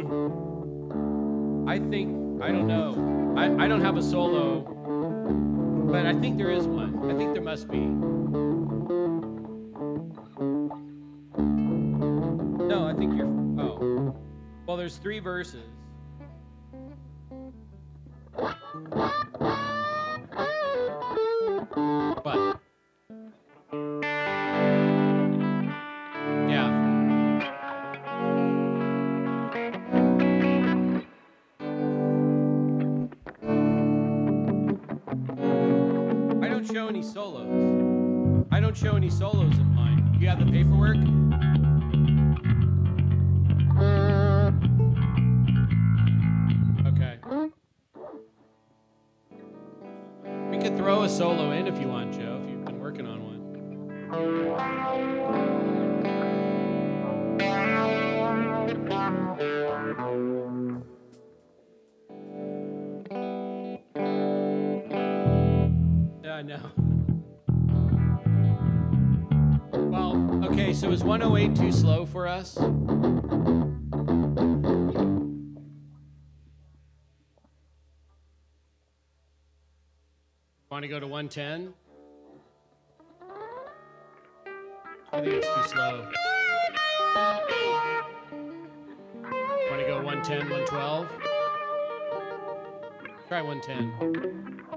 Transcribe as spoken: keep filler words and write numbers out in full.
I think, I don't know. I, I don't have a solo, but I think there is one. I think there must be. No, I think you're, oh. Well, there's three verses. But, yeah. I don't show any solos. I don't show any solos in mine. Do you have the paperwork? Okay. We could throw a solo in if you want, Joe, if you've been working on one. Yeah, I know. Well, okay, so is one oh eight too slow for us? Want to go to one ten? I think it's too slow. Want to go one ten, one twelve? Try one ten.